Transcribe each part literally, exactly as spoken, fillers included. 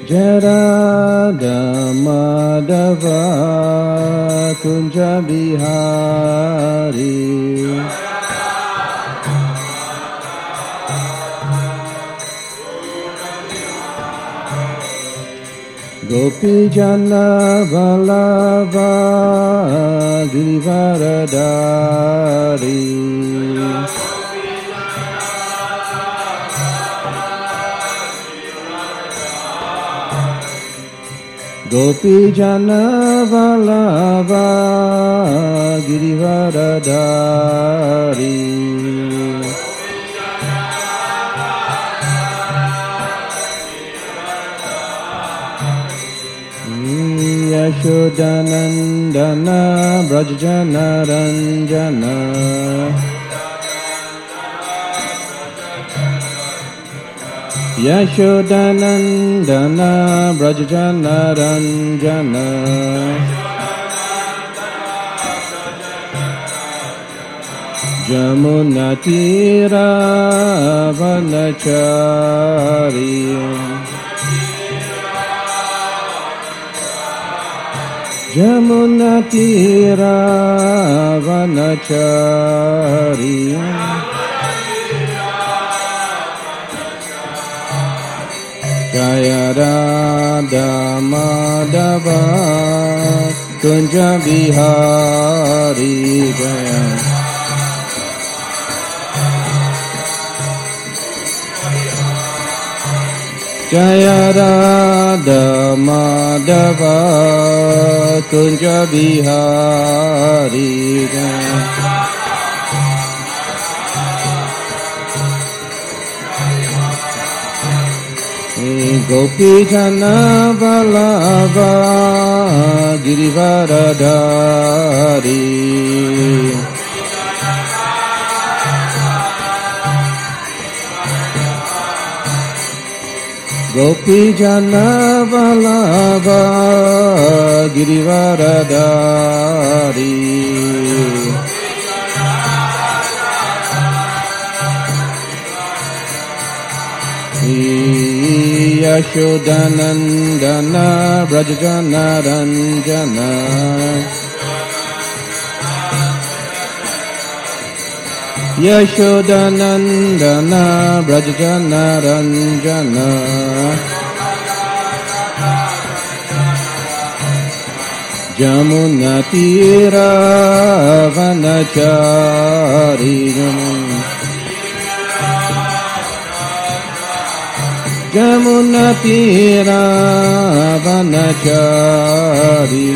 Jarada Madhava Kunja Bihari Gopi Jana Vallabha Girivaradari Gopi Jana Vallabha Girivaradari Yashodanandana Brajjana Ranjana Yashodanandana Brajjana Ranjana Jamunatira Vanachari Jamunatira Vanachari Jaya Radha Madhava Kunja Bihari Jaya Jaya Radha Madhava Kunja Bihari Jaya Gopi Jana Vallabha Girivaradari Gopi Jana Vallabha Girivaradari Yashodanandana Brajjana Ranjana Yashodanandana Brajjana Ranjana Jamunatira Vanachari Jamunatira Vanachari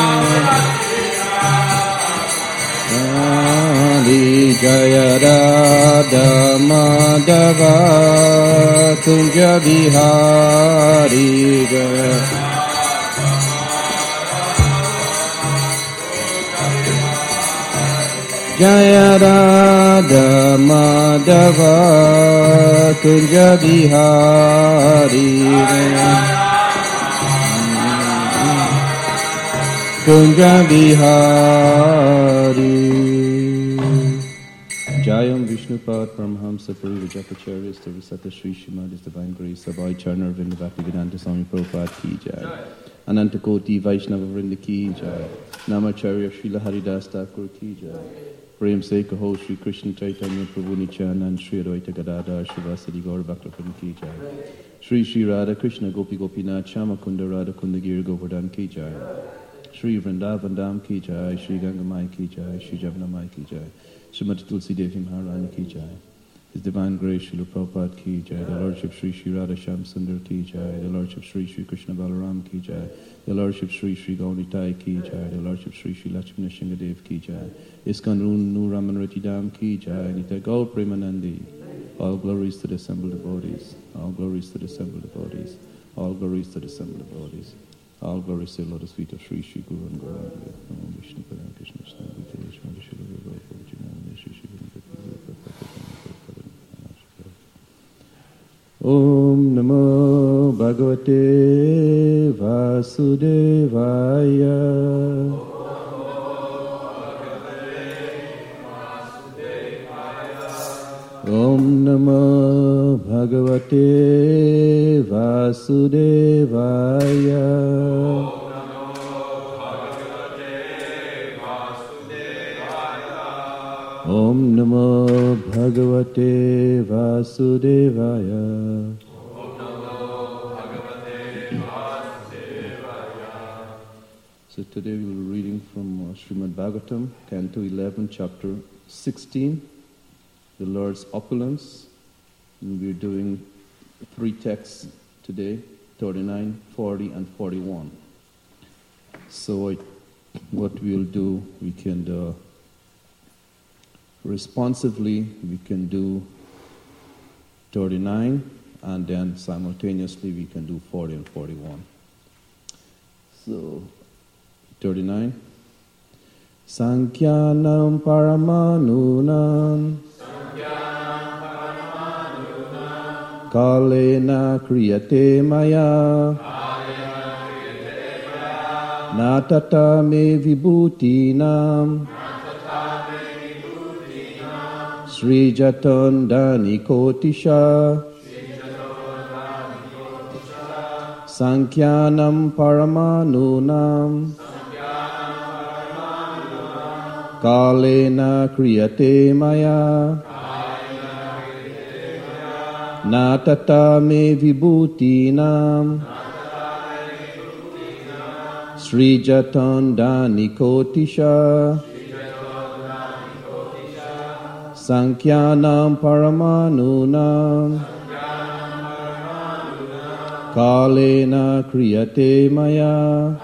Jaya Radha Madhava Kunja Bihari Jaya Jaya Radha Madhava Kunja Bihari Kunja Bihari Jayam Vishnupad Paramahamsa Puri Vijapacharya Stavasata Sri Srimad His Divine Grace Abhay Charnar Vrinda Bhaktivedanta Swami Prabhupada Ki Jai Ananta Koti Vaishnava Vrinda Ki Jai Namacharya Srila Haridas Thakur Ki Jai Prem Se Kaho Shri Krishna Chaitanya Prabhu Nityanand Shri Advaita Gadadhar Shivasadi Gaur Bhaktivinoda Ki Jai Shri Shri Radha Krishna Gopi Gopinath Shama Kunda Radha Kunda Giri Govardhan Ki Jai Shri Vrindavan Dham Ki Jai Shri Ganga Mai Ki Jai Shri Jamna Mai Ki Jai Srimati Tulsi Devi Maharani Ki Jai His Divine Grace Srila Prabhupada Ki Jai The Lordship Shri Shri Radha Shyam Sundar Ki Jai The Lordship Shri Shri Krishna Balaram Ki Jai The Lordship Shri Shri Gauri Tai Ki Jai The Lordship Shri Shri Lakshmana Shingadev Ki Jai Iskan Nur Raman Rati Dam Ki Jai Nitya Gaur Premanandi All glories to the assembled devotees All glories to the assembled devotees All glories to the assembled devotees All glories to the lotus feet of Shri Shri Guru and Gauranga Namo Vishnu Padam Krishna Vishnu Vishnu Vishnu Vishnu Om Namo Bhagavate Vasudevaya Om Namo Bhagavate Vasudevaya. Om Namo Bhagavate Vasudevaya. So today we will be reading from uh, Srimad Bhagavatam, Canto eleven, Chapter sixteen, the Lord's Opulence. And we're doing three texts today, thirty-nine, forty, and forty-one. So I, what we'll do, we can uh, responsively, we can do thirty-nine, and then simultaneously we can do forty and forty-one. So, thirty-nine. Sankhyanam paramanunam kalena kriyate maya natata me vibhutinam srijaton danikotisha Sankhyanam paramanunam kalena kriyate maya natata me vibhutinam srijaton danikotisha Sankhyanam paramanunam kalena kriyate maya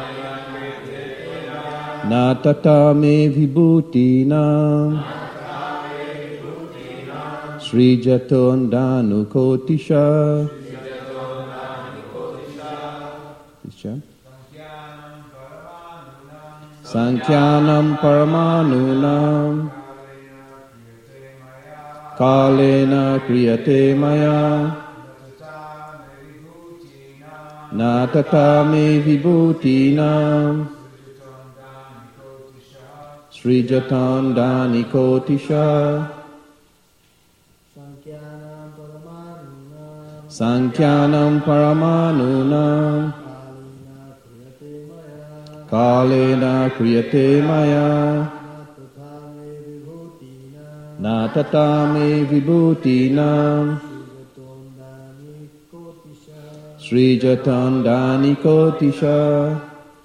natata me vibhutinam srijaton danukotisha. This chant. Sankhyanam paramanunam kalena kriyate maya natata me vibhutinam srijaton danikotisha. Sankhyanam paramanunam kalena kriyate maya natata me vibhutinam srijaton danikotisha.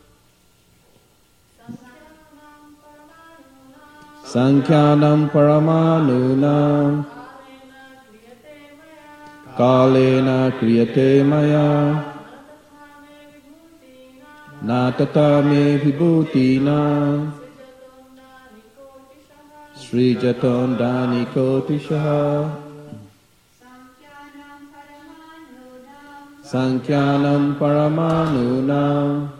Sankhyanam paramanunam kalena kriyate maya natata me vibhutinam srijaton danikotisha. Sankhyanam paramanunam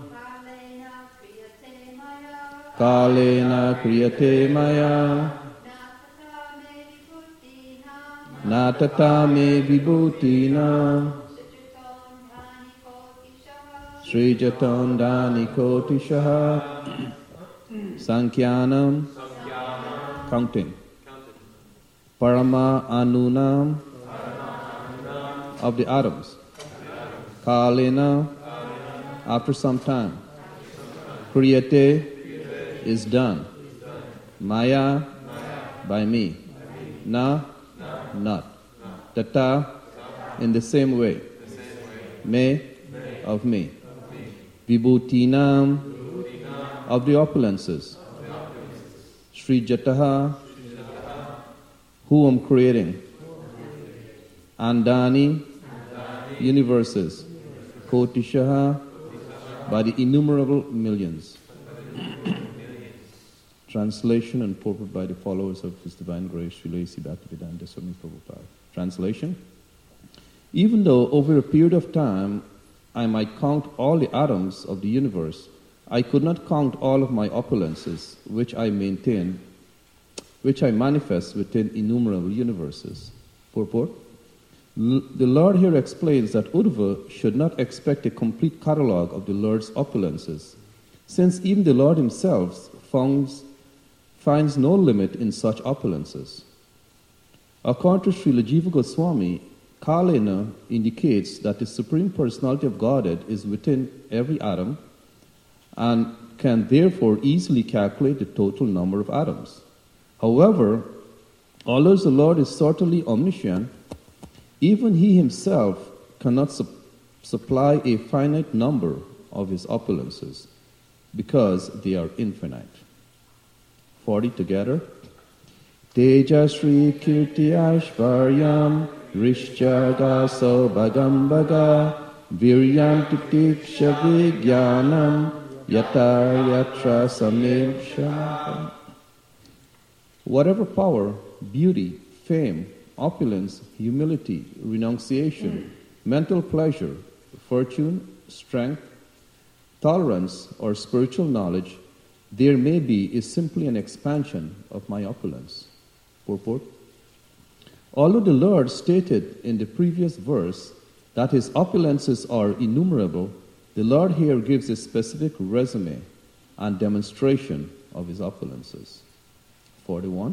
kalena kriyate maya natata me vibhutinam srijaton danikotisha. Sankhyanam, counting. Parama anunam, of the atoms. Kalena, after some time. Kriyate, is done. Maya, by me. Na, not. Tata, in the same way. Me, of me. Vibhutinam, of the opulences. Srijataha, who I'm creating. Andani, universes. Kotishaha, by the innumerable millions. Translation and purport by the followers of His Divine Grace, Srila A C Bhaktivedanta Swami Prabhupada. Translation. Even though over a period of time I might count all the atoms of the universe, I could not count all of my opulences, which I maintain, which I manifest within innumerable universes. Purport. L- the Lord here explains that Uddhava should not expect a complete catalogue of the Lord's opulences, since even the Lord Himself finds, finds no limit in such opulences. According to Srila Jiva Goswami, Kalena indicates that the Supreme Personality of Godhead is within every atom and can therefore easily calculate the total number of atoms. However, although the Lord is certainly omniscient, even He Himself cannot su- supply a finite number of His opulences because they are infinite. forty together. Tejasri Kirti Ashvaryam Rishjaga Saubhagambaga Viryam Titiksha Vigyanam Yatar Yatra Samimsha. Whatever power, beauty, fame, opulence, humility, renunciation, mental pleasure, fortune, strength, tolerance, or spiritual knowledge there may be is simply an expansion of my opulence. Purport. Although the Lord stated in the previous verse that His opulences are innumerable, the Lord here gives a specific resume and demonstration of His opulences. forty-one.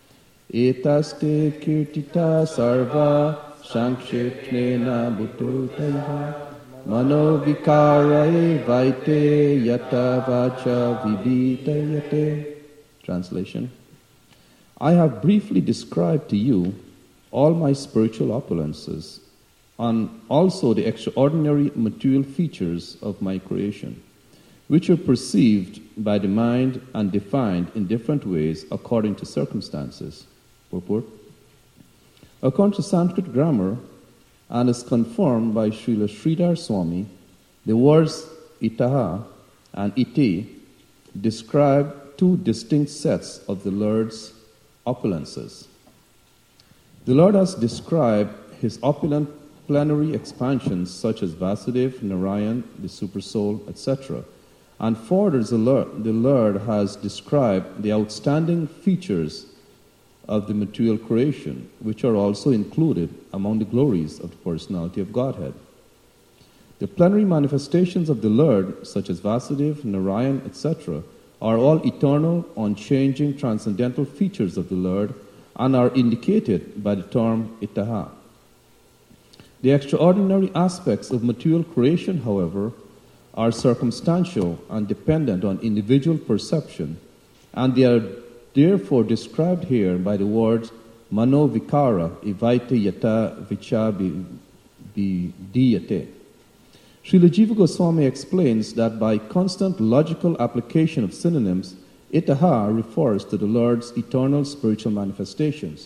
Etaste kirtita sarva sankshipnena bhututaiva mano vikaraye vaite yata vacha vibhitayate. Translation. I have briefly described to you all my spiritual opulences and also the extraordinary material features of my creation, which are perceived by the mind and defined in different ways according to circumstances. Purport. According to Sanskrit grammar, and is confirmed by Srila Sridhar Swami, the words itaha and iti describe two distinct sets of the Lord's opulences. The Lord has described His opulent plenary expansions such as Vasudev, Narayan, the Supersoul, et cetera, and further the Lord, the Lord has described the outstanding features of the material creation, which are also included among the glories of the personality of Godhead. The plenary manifestations of the Lord, such as Vasudev, Narayan, et cetera, are all eternal, unchanging, transcendental features of the Lord and are indicated by the term itaha. The extraordinary aspects of material creation, however, are circumstantial and dependent on individual perception, and they are therefore described here by the words mano vikara ivaite yata vicha vidiyate. Srila Jiva Goswami explains that by constant logical application of synonyms, itaha refers to the Lord's eternal spiritual manifestations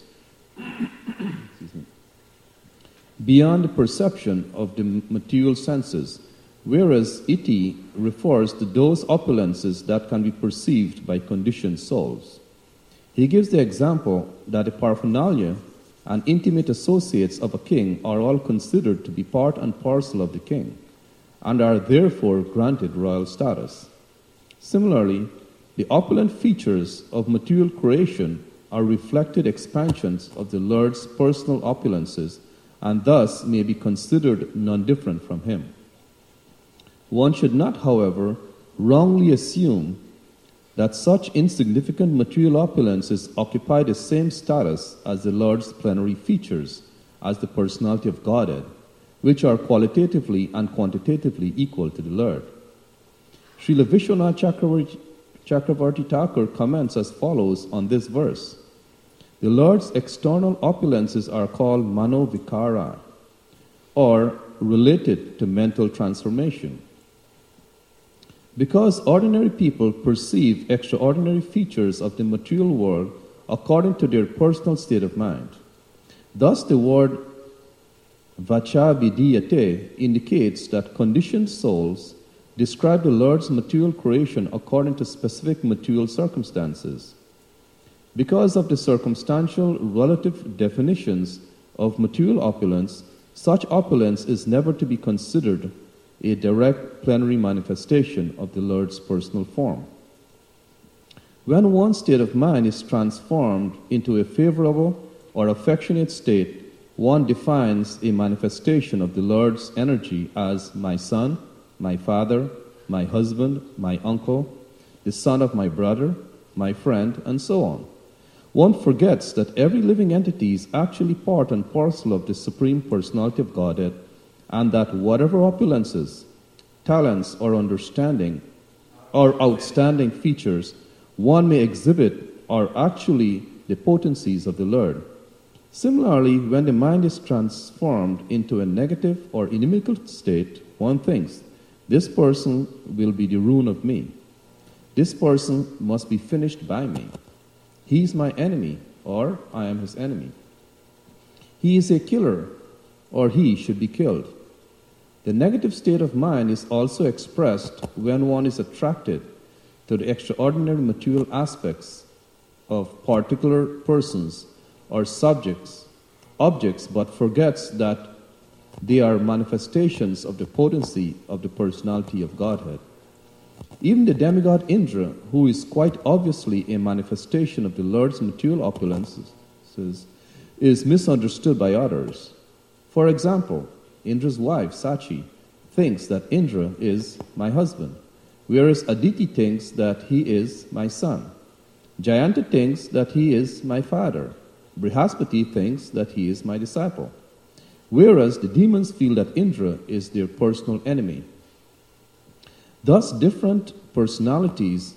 beyond the perception of the material senses, whereas iti refers to those opulences that can be perceived by conditioned souls. He gives the example that the paraphernalia and intimate associates of a king are all considered to be part and parcel of the king, and are therefore granted royal status. Similarly, the opulent features of material creation are reflected expansions of the Lord's personal opulences, and thus may be considered non-different from Him. One should not, however, wrongly assume that such insignificant material opulences occupy the same status as the Lord's plenary features, as the personality of Godhead, which are qualitatively and quantitatively equal to the Lord. Srila Vishwanath Chakravarti, Chakravarti Thakur comments as follows on this verse. The Lord's external opulences are called mano vikara, or related to mental transformation. Because ordinary people perceive extraordinary features of the material world according to their personal state of mind. Thus the word vacha vidiyate indicates that conditioned souls describe the Lord's material creation according to specific material circumstances. Because of the circumstantial relative definitions of material opulence, such opulence is never to be considered a direct plenary manifestation of the Lord's personal form. When one's state of mind is transformed into a favorable or affectionate state, one defines a manifestation of the Lord's energy as my son, my father, my husband, my uncle, the son of my brother, my friend, and so on. one forgets that every living entity is actually part and parcel of the Supreme Personality of Godhead, and that whatever opulences, talents, or understanding, or outstanding features one may exhibit are actually the potencies of the Lord. Similarly, when the mind is transformed into a negative or inimical state, one thinks, this person will be the ruin of me. This person must be finished by me. He is my enemy, or I am his enemy. He is a killer, or he should be killed. The negative state of mind is also expressed when one is attracted to the extraordinary material aspects of particular persons or subjects, objects, but forgets that they are manifestations of the potency of the personality of Godhead. Even the demigod Indra, who is quite obviously a manifestation of the Lord's material opulences, is misunderstood by others. For example, Indra's wife, Sachi, thinks that Indra is my husband, whereas Aditi thinks that he is my son. Jayanta thinks that he is my father. Brihaspati thinks that he is my disciple. Whereas the demons feel that Indra is their personal enemy. Thus, different personalities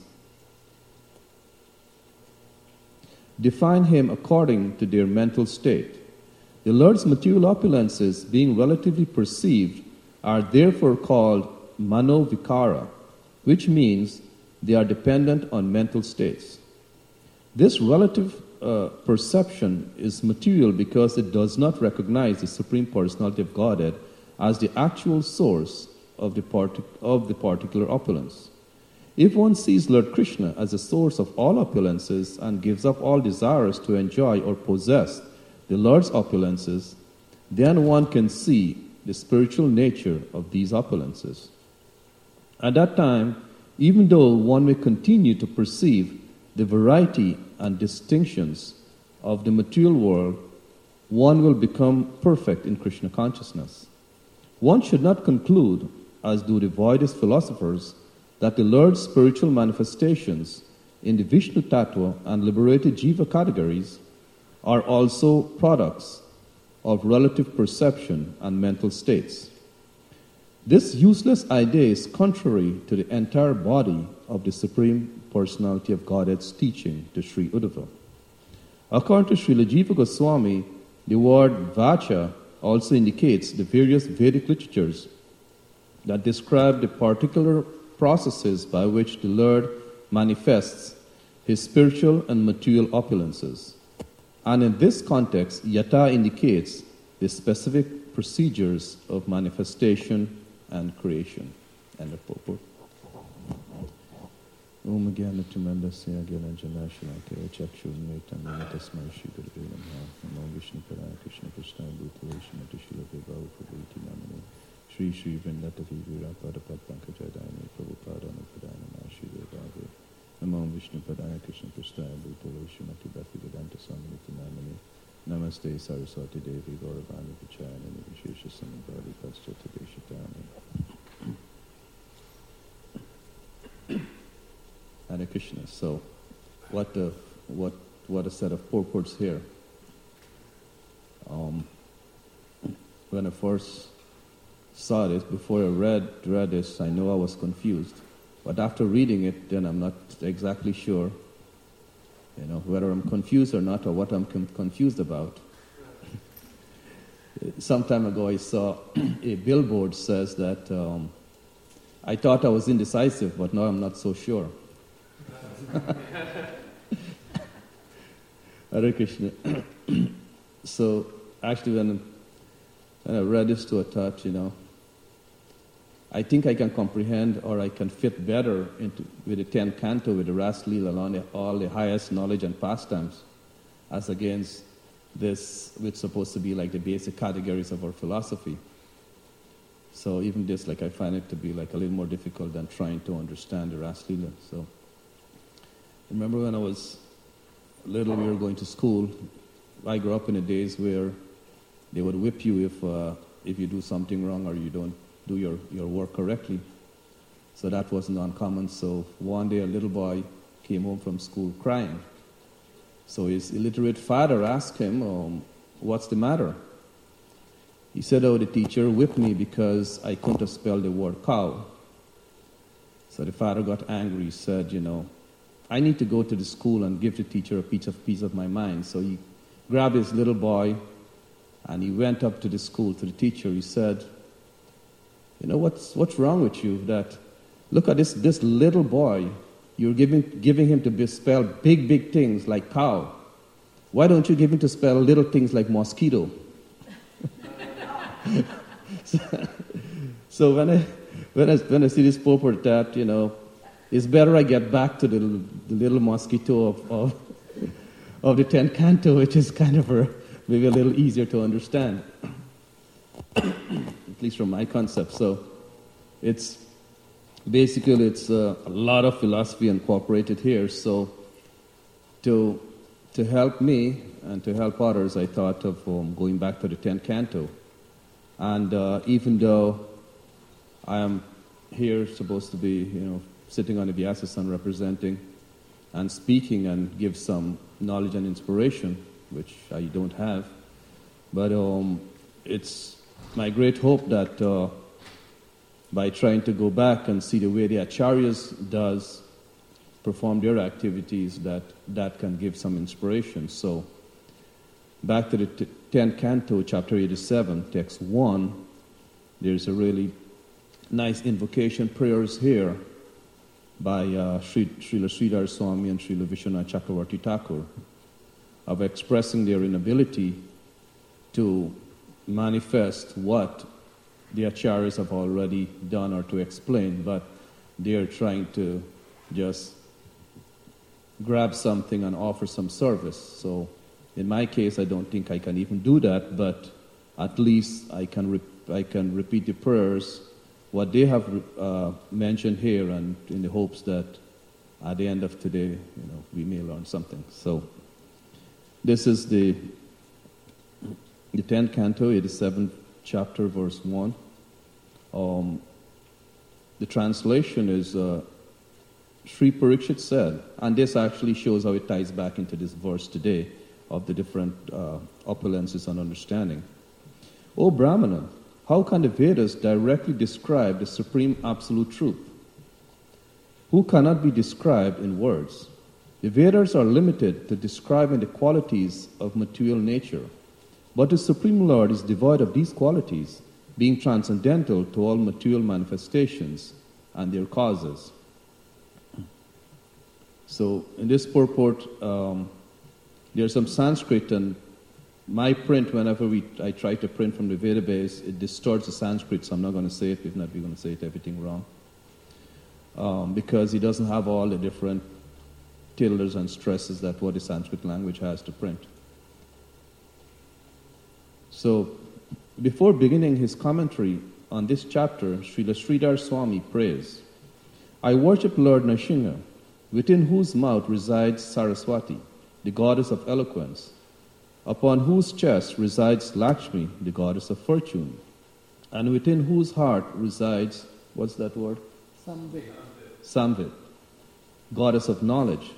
define him according to their mental state. The Lord's material opulences, being relatively perceived, are therefore called manovikara, which means they are dependent on mental states. This relative uh, perception is material because it does not recognize the Supreme Personality of Godhead as the actual source of the, part- of the particular opulence. If one sees Lord Krishna as the source of all opulences and gives up all desires to enjoy or possess the Lord's opulences, then one can see the spiritual nature of these opulences. At that time, even though one may continue to perceive the variety and distinctions of the material world, one will become perfect in Krishna consciousness. One should not conclude, as do the Vaidist philosophers, that the Lord's spiritual manifestations in the Vishnu Tattva and liberated Jiva categories are also products of relative perception and mental states. This useless idea is contrary to the entire body of the Supreme Personality of Godhead's teaching to Sri Uddhava. According to Srila Jiva Goswami, the word vacha also indicates the various Vedic literatures that describe the particular processes by which the Lord manifests his spiritual and material opulences. And in this context, yata indicates the specific procedures of manifestation and creation. End of purport. Om Gyana Tumandasya Gyana Janashanake Chakshu Metam Tasmai Shri Guru Namaha Namo Vishnu Padaya Krishna Krishna Bhutale Shrimati Shila Vibhav Prabhuti Namani Shri Shri Vrindatavi Virapada Pad Pankajadayani Prabhupada Nupadaya Nama Shri Vibhav Namo Vishnu Padaya Krishna Krishna Bhutale Shrimati Bhaktivedanta Swaminiti Namani Namaste Saraswati Devi Gauravani Vichayani Vishesha Samabhali Paschata Deshatani Hare Krishna. So, what the what what a set of purports here. Um, when I first saw this, before I read read this, I know I was confused. But after reading it, then I'm not exactly sure, you know, whether I'm confused or not, or what I'm com- confused about. Some time ago, I saw a billboard says that um, I thought I was indecisive, but now I'm not so sure. Hare Krishna. So, actually, when, when I read this to a touch, you know, I think I can comprehend or I can fit better into with the tenth canto with the Ras Leela, along the, all the highest knowledge and pastimes, as against this, which is supposed to be like the basic categories of our philosophy. So even this, like, I find it to be like a little more difficult than trying to understand the Ras Leela. So, remember when I was little, we were going to school. I grew up in the days where they would whip you if uh, if you do something wrong or you don't do your, your work correctly. So that wasn't uncommon. So one day a little boy came home from school crying. So his illiterate father asked him, um, what's the matter? He said, oh, the teacher whipped me because I couldn't spell the word cow. So the father got angry. He said, you know, I need to go to the school and give the teacher a piece of, piece of my mind. So he grabbed his little boy and he went up to the school, to the teacher. He said, you know, what's, what's wrong with you? That, look at this, this little boy. You're giving, giving him to spell big, big things like cow. Why don't you give him to spell little things like mosquito? so, so when I, when I when I see this purport that, you know, it's better I get back to the, the little mosquito of, of of the tenth canto, which is kind of a, maybe a little easier to understand, at least from my concept. So it's basically it's uh, a lot of philosophy incorporated here. So to to help me and to help others, I thought of um, going back to the tenth canto. And uh, even though I am here supposed to be, you know, sitting on the Vyasa-san representing and speaking and give some knowledge and inspiration, which I don't have, but um, it's my great hope that uh, by trying to go back and see the way the Acharyas does perform their activities, that that can give some inspiration. So back to the t- tenth canto, chapter eighty-seven, text one, there's a really nice invocation prayers here by uh, Sri, Srila Sridhar Swami and Srila Vishwanath Chakravarti Thakur of expressing their inability to manifest what the Acharyas have already done or to explain, but they're trying to just grab something and offer some service. So in my case, I don't think I can even do that, but at least I can re- I can repeat the prayers, what they have uh, mentioned here, and in the hopes that at the end of today, you know, we may learn something. So this is the the tenth canto, eighty-seventh chapter, verse one. Um, the translation is uh, Sri Parikshit said, and this actually shows how it ties back into this verse today of the different uh, opulences and understanding. O Brahmana, how can the Vedas directly describe the supreme absolute truth, who cannot be described in words? The Vedas are limited to describing the qualities of material nature, but the Supreme Lord is devoid of these qualities, being transcendental to all material manifestations and their causes. So in this purport, um, there's some Sanskrit, and my print, whenever we I try to print from the Veda base, it distorts the Sanskrit, so I'm not going to say it. If not, we're going to say it everything wrong. Um, because it doesn't have all the different tildes and stresses that what the Sanskrit language has to print. So, before beginning his commentary on this chapter, Srila Sridhar Swami prays, I worship Lord Nrsimha, within whose mouth resides Saraswati, the goddess of eloquence, upon whose chest resides Lakshmi, the goddess of fortune, and within whose heart resides, what's that word? Samvit. Samvit, goddess of knowledge.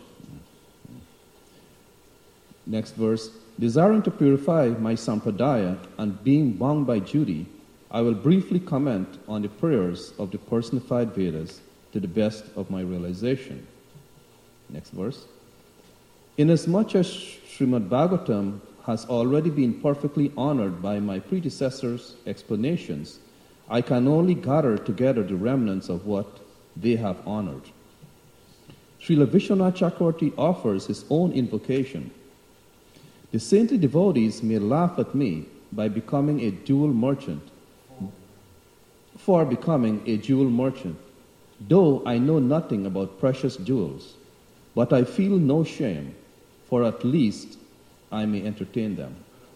Next verse. Desiring to purify my sampradaya and being bound by duty, I will briefly comment on the prayers of the personified Vedas to the best of my realization. Next verse. Inasmuch as Srimad Bhagavatam has already been perfectly honored by my predecessors' explanations, I can only gather together the remnants of what they have honored. Srila Vishwanath Chakravarti offers his own invocation. The saintly devotees may laugh at me by becoming a jewel merchant, for becoming a jewel merchant, though I know nothing about precious jewels, but I feel no shame, for at least I may entertain them.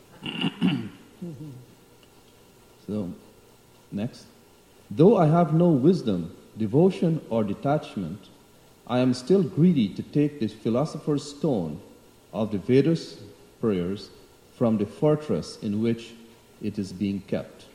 So, next. Though I have no wisdom, devotion, or detachment, I am still greedy to take the philosopher's stone of the Vedas prayers from the fortress in which it is being kept.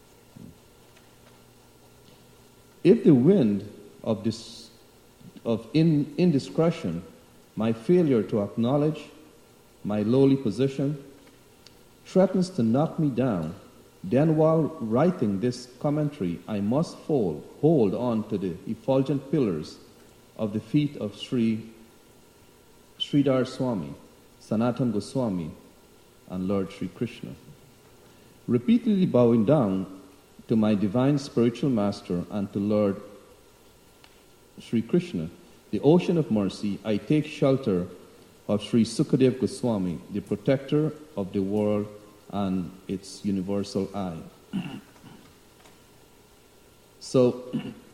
If the wind of this of in, indiscretion, my failure to acknowledge my lowly position, threatens to knock me down, then while writing this commentary, I must fold, hold on to the effulgent pillars of the feet of Sri Sridhar Swami, Sanatan Goswami, and Lord Sri Krishna. Repeatedly bowing down to my divine spiritual master and to Lord Sri Krishna, the ocean of mercy, I take shelter of Sri Sukadev Goswami, the protector of the world and its universal eye. So,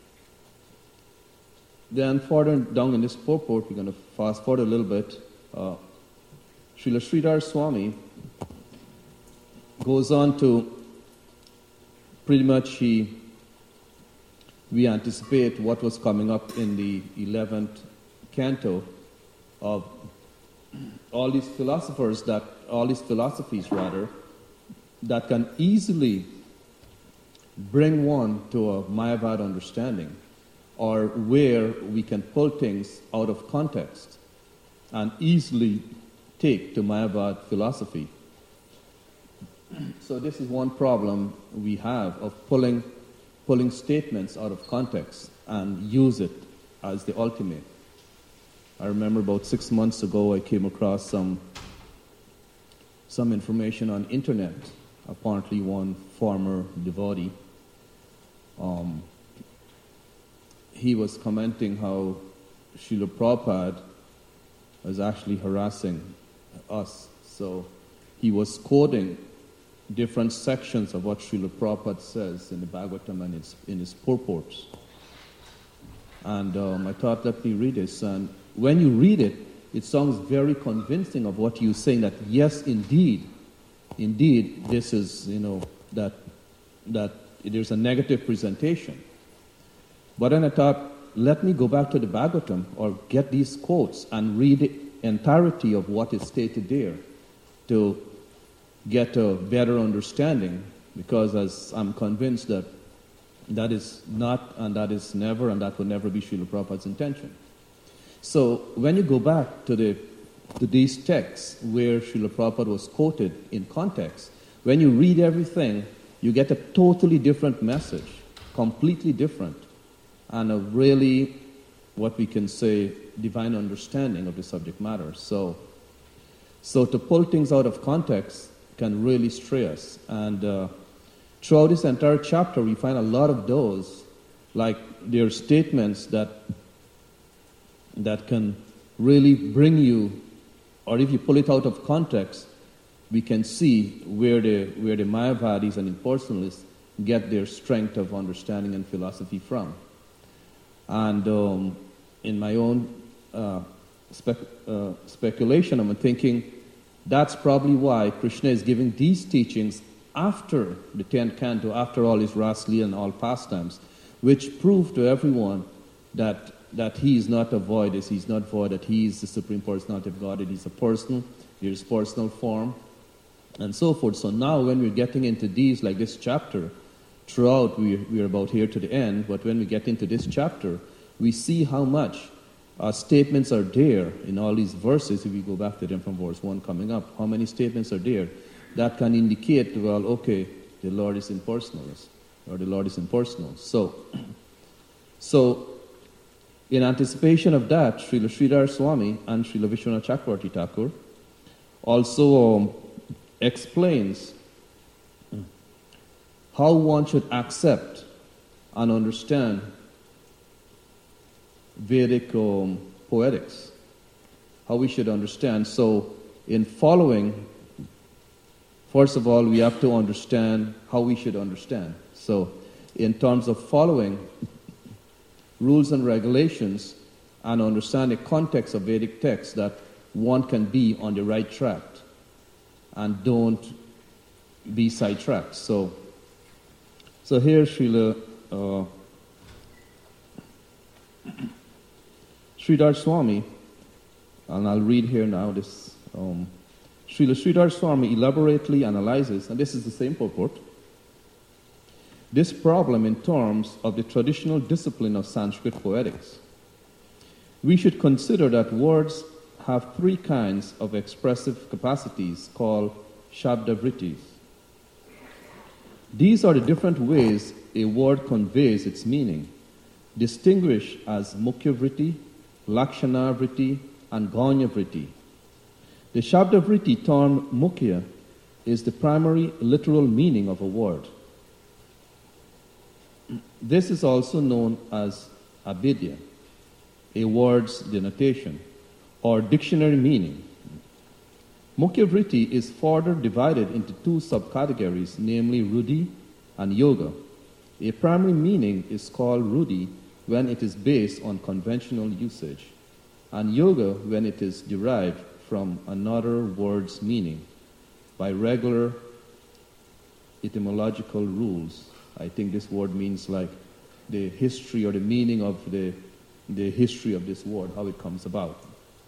then further down in this purport, we're going to fast forward a little bit. Uh, Srila Sridhar Swami goes on to pretty much he, we anticipate what was coming up in the eleventh canto of all these philosophers that, all these philosophies rather, that can easily bring one to a Mayavad understanding, or where we can pull things out of context and easily take to Mayavad philosophy. So this is one problem we have of pulling, pulling statements out of context and use it as the ultimate. I remember about six months ago I came across some, some information on internet. Apparently one former devotee, um, he was commenting how Srila Prabhupada was actually harassing us. So he was quoting different sections of what Srila Prabhupada says in the Bhagavatam and its, in his purports. And um, I thought, let me read this. And when you read it, it sounds very convincing of what you're saying, that yes, indeed, indeed, this is, you know, that that there's a negative presentation. But then I thought, let me go back to the Bhagavatam or get these quotes and read the entirety of what is stated there to get a better understanding, because as I'm convinced that that is not and that is never and that will never be Srila Prabhupada's intention. So when you go back to the to these texts where Srila Prabhupada was quoted in context, when you read everything, you get a totally different message, completely different, and a really, what we can say, divine understanding of the subject matter. So, so to pull things out of context can really stray us. And uh, throughout this entire chapter, we find a lot of those, like there are statements that that can really bring you, or if you pull it out of context, we can see where the where the Mayavadis and impersonalists get their strength of understanding and philosophy from. And um, in my own uh, spec, uh, speculation, I'm thinking that's probably why Krishna is giving these teachings after the tenth canto, after all his Rasli and all pastimes, which prove to everyone that that he is not a void, he's not void, that he is the Supreme Personality of God, that he's a person, there's personal form, and so forth. So now when we're getting into these, like this chapter, throughout we're, we're about here to the end, but when we get into this chapter, we see how much uh, statements are there in all these verses, if we go back to them from verse one coming up, how many statements are there that can indicate, well, okay, the Lord is impersonal, or the Lord is impersonal. So, so in anticipation of that, Srila Sridhar Swami and Srila Vishwanath Chakravarti Thakur also um, explains how one should accept and understand Vedic um, poetics, how we should understand. So in following, first of all, we have to understand how we should understand. So in terms of following rules and regulations and understand the context of Vedic texts, that one can be on the right track and don't be sidetracked. So, so here Srila uh, Sridhar Swami, and I'll read here now this, um, Srila Sridhar Swami elaborately analyzes, and this is the same purport, this problem in terms of the traditional discipline of Sanskrit poetics. We should consider that words have three kinds of expressive capacities called shabdavrittis. These are the different ways a word conveys its meaning, distinguished as mukhya vritti, lakshana vritti, and ganya vritti. The shabdavritti term mukhya is the primary literal meaning of a word. This is also known as abhidya, a word's denotation, or dictionary meaning. Mukhya vritti is further divided into two subcategories, namely ruddhi and yoga. A primary meaning is called ruddhi when it is based on conventional usage, and yoga when it is derived from another word's meaning by regular etymological rules. I think this word means like the history or the meaning of the, the history of this word, how it comes about.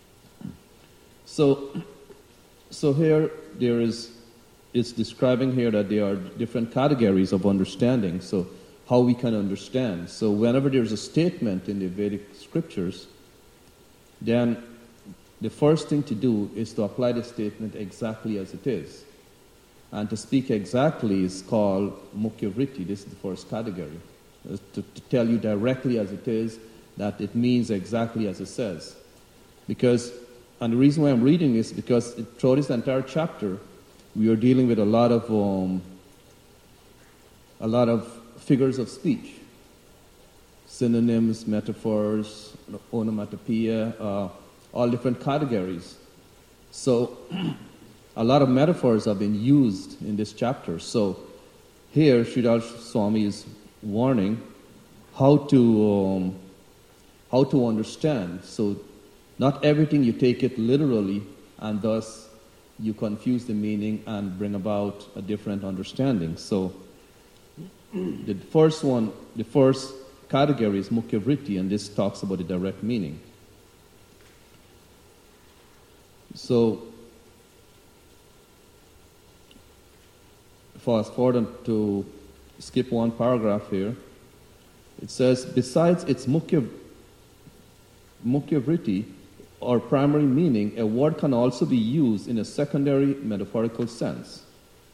So, so here there is, it's describing here that there are different categories of understanding, so how we can understand. So whenever there's a statement in the Vedic scriptures, then the first thing to do is to apply the statement exactly as it is. And to speak exactly is called mukhya vritti. This is the first category. To, to tell you directly as it is, that it means exactly as it says. Because, and the reason why I'm reading this, because throughout this entire chapter, we are dealing with a lot of um, a lot of figures of speech, synonyms, metaphors, onomatopoeia, uh, all different categories. So a lot of metaphors have been used in this chapter. So here, Sridhar Swami is warning how to um, how to understand. So not everything you take it literally, and thus you confuse the meaning and bring about a different understanding. So the first one, the first category is mukhya vritti, and this talks about the direct meaning. So fast forward to skip one paragraph here. It says, besides its mukhya, mukhya vritti, or primary meaning, a word can also be used in a secondary metaphorical sense.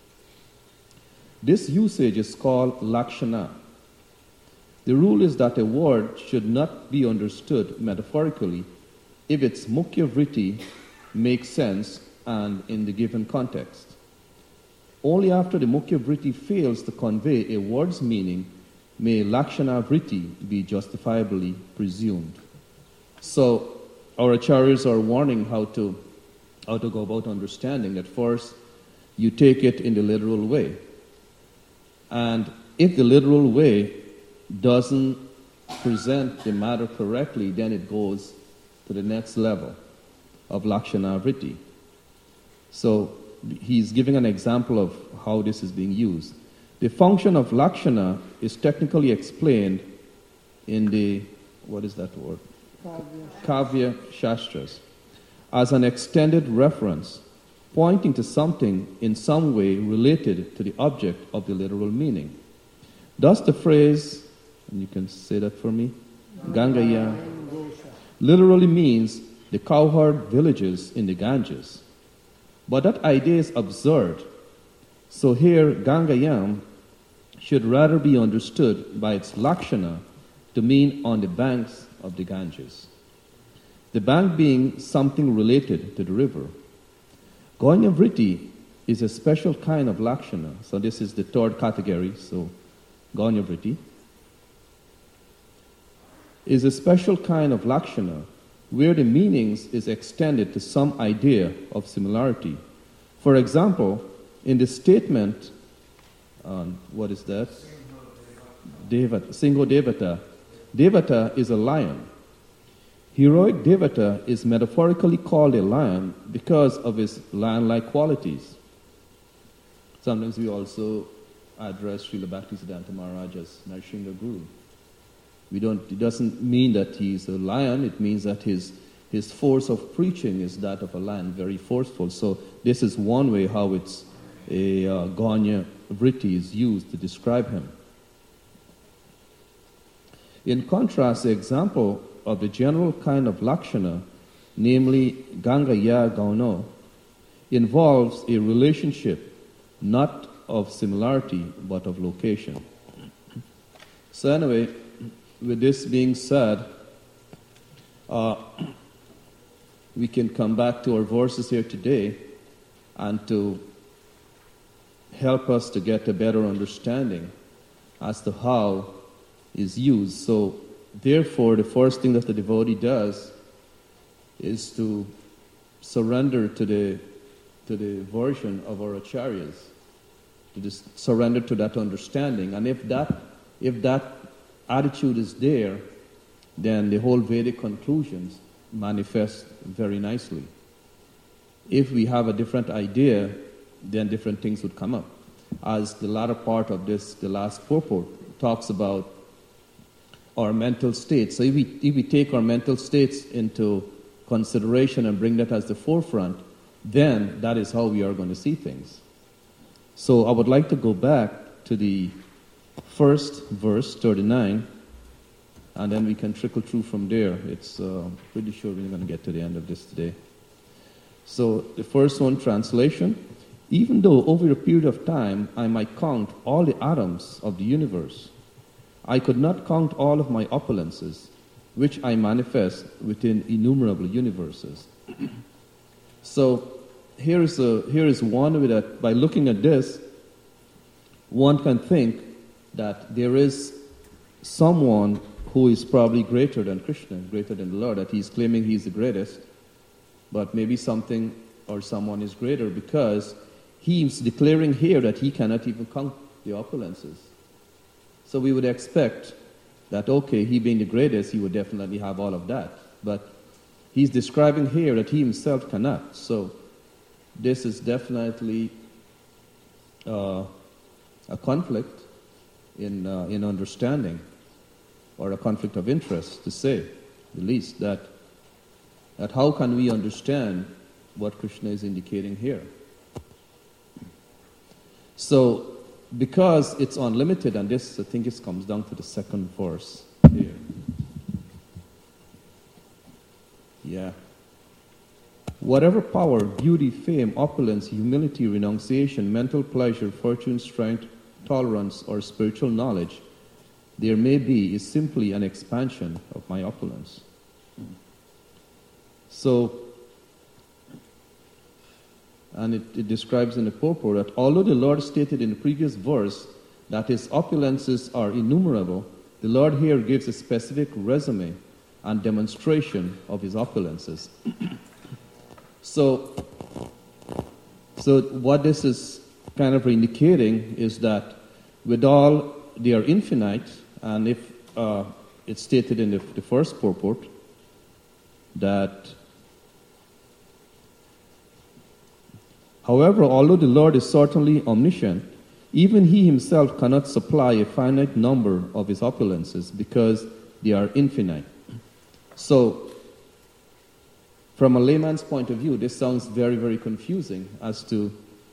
This usage is called lakshana. The rule is that a word should not be understood metaphorically if its mukhya vritti makes sense and in the given context. Only after the mukhya vritti fails to convey a word's meaning may lakshana vritti be justifiably presumed. So our acharyas are warning how to how to go about understanding that first you take it in the literal way. And if the literal way doesn't present the matter correctly, then it goes to the next level of lakshana vritti. So he's giving an example of how this is being used. The function of lakshana is technically explained in the, what is that word? Kavya Shastras, as an extended reference, pointing to something in some way related to the object of the literal meaning. Thus the phrase, and you can say that for me, Gangaya, literally means the cowherd villages in the Ganges. But that idea is absurd. So here, Gangayam should rather be understood by its lakshana to mean on the banks of the Ganges. The bank being something related to the river. Ganya vritti is a special kind of lakshana. So this is the third category. So Ganya vritti is a special kind of lakshana where the meanings is extended to some idea of similarity. For example, in the statement, um, what is that? Devata, Singho Devata. Devata is a lion. Heroic Devata is metaphorically called a lion because of his lion-like qualities. Sometimes we also address Srila Bhaktisiddhanta Maharaj as Narsingha Guru. We don't, it doesn't mean that he's a lion, it means that his, his force of preaching is that of a lion, very forceful. So this is one way how it's a uh, Ganya vritti is used to describe him. In contrast, the example of the general kind of lakshana namely Ganga Ya Gauno, involves a relationship not of similarity but of location. So anyway, with this being said, uh, we can come back to our verses here today and to help us to get a better understanding as to how is used. So therefore, the first thing that the devotee does is to surrender to the to the version of our acharyas, to just surrender to that understanding. And if that if that attitude is there, then the whole Vedic conclusions manifest very nicely. If we have a different idea, then different things would come up. As the latter part of this, the last purport, talks about our mental states. So if we, if we take our mental states into consideration and bring that as the forefront, then that is how we are going to see things. So I would like to go back to the first verse, thirty-nine, and then we can trickle through from there. It's uh, pretty sure we're going to get to the end of this today. So the first one, translation. Even though over a period of time I might count all the atoms of the universe, I could not count all of my opulences, which I manifest within innumerable universes. So here is a, here is one with that. By looking at this, one can think that there is someone who is probably greater than Krishna, greater than the Lord, that he's claiming he's the greatest, but maybe something or someone is greater because he's declaring here that he cannot even count the opulences. So we would expect that, okay, he being the greatest, he would definitely have all of that. But he's describing here that he himself cannot. So this is definitely uh, a conflict in uh, in understanding, or a conflict of interest, to say the least, that that how can we understand what Krishna is indicating here? So, because it's unlimited, and this, I think, it comes down to the second verse here. Yeah. Whatever power, beauty, fame, opulence, humility, renunciation, mental pleasure, fortune, strength, tolerance, or spiritual knowledge there may be is simply an expansion of my opulence. So, and it, it describes in the purport that although the Lord stated in the previous verse that his opulences are innumerable, the Lord here gives a specific resume and demonstration of his opulences. so, so what this is kind of indicating is that with all, they are infinite, and if uh, it's stated in the, the first purport that however, although the Lord is certainly omniscient, even he himself cannot supply a finite number of his opulences because they are infinite. So, from a layman's point of view, this sounds very, very confusing as to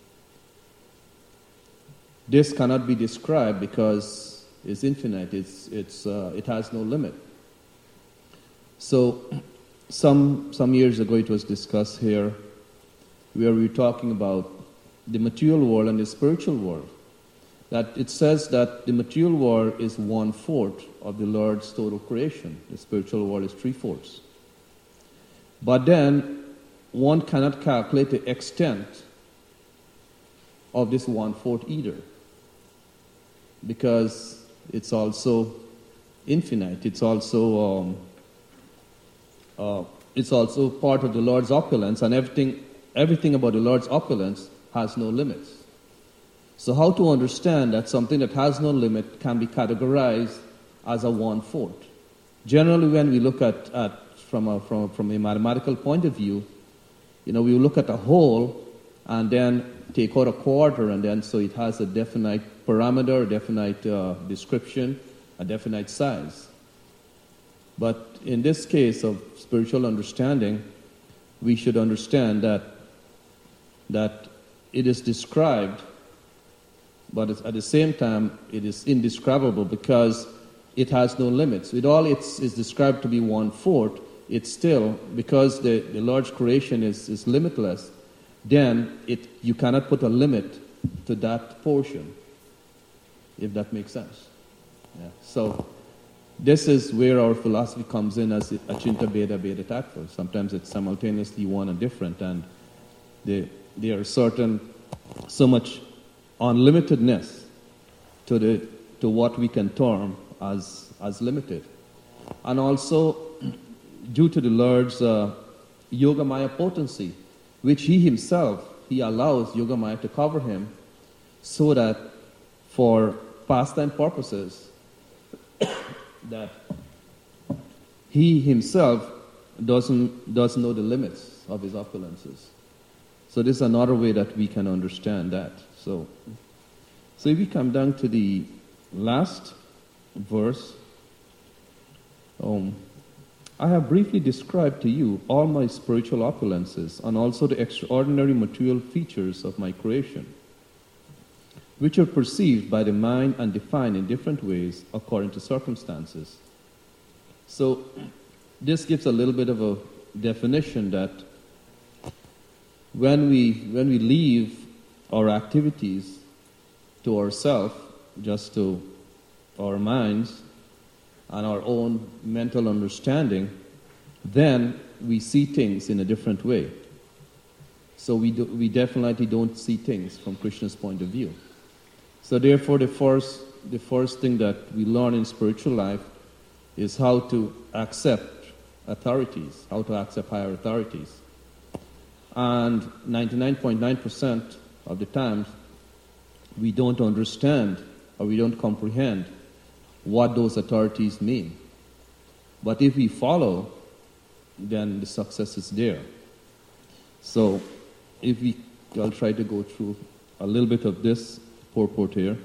this cannot be described because it's infinite, it's, it's, uh, it has no limit. So, some, some years ago it was discussed here where we were talking about the material world and the spiritual world. That it says that the material world is one-fourth of the Lord's total creation. The spiritual world is three-fourths. But then, one cannot calculate the extent of this one-fourth either, because it's also infinite. It's also um, uh, it's also part of the Lord's opulence, and everything everything about the Lord's opulence has no limits. So how to understand that something that has no limit can be categorized as a one-fourth? Generally, when we look at, at from a from from a mathematical point of view, you know, we look at a whole and then take out a quarter, and then so it has a definite parameter, a definite uh, description, a definite size. But in this case of spiritual understanding, we should understand that that it is described, but at the same time it is indescribable because it has no limits. With all it's is described to be one-fourth, it's still, because the, the Lord's creation is, is limitless, then it you cannot put a limit to that portion, if that makes sense. Yeah. So this is where our philosophy comes in as Achinta Bheda Bheda Tattva. Sometimes it's simultaneously one and different, and they, there are certain, so much unlimitedness to the to what we can term as as limited. And also, due to the Lord's uh, Yogamaya potency, which he himself, he allows Yogamaya to cover him, so that for pastime purposes, that he himself doesn't doesn't know the limits of his opulences. So this is another way that we can understand that. So, so if we come down to the last verse, um, I have briefly described to you all my spiritual opulences and also the extraordinary material features of my creation, which are perceived by the mind and defined in different ways according to circumstances. So this gives a little bit of a definition that when we when we leave our activities to ourselves, just to our minds and our own mental understanding, then we see things in a different way. So we do, we definitely don't see things from Krishna's point of view. So therefore, the first the first thing that we learn in spiritual life is how to accept authorities, how to accept higher authorities. And ninety-nine point nine percent of the times, we don't understand or we don't comprehend what those authorities mean. But if we follow, then the success is there. So if we, I'll try to go through a little bit of this purport here.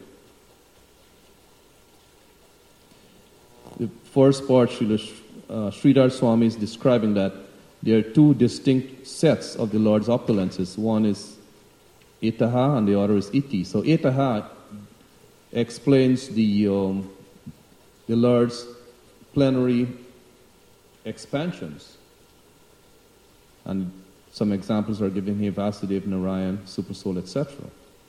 The first part, Srila uh, Sridhar Swami is describing that there are two distinct sets of the Lord's opulences. One is Etaha and the other is Iti. So Etaha explains the um, the Lord's plenary expansions. And some examples are given here: Vasudeva, Narayan, Supersoul, et cetera.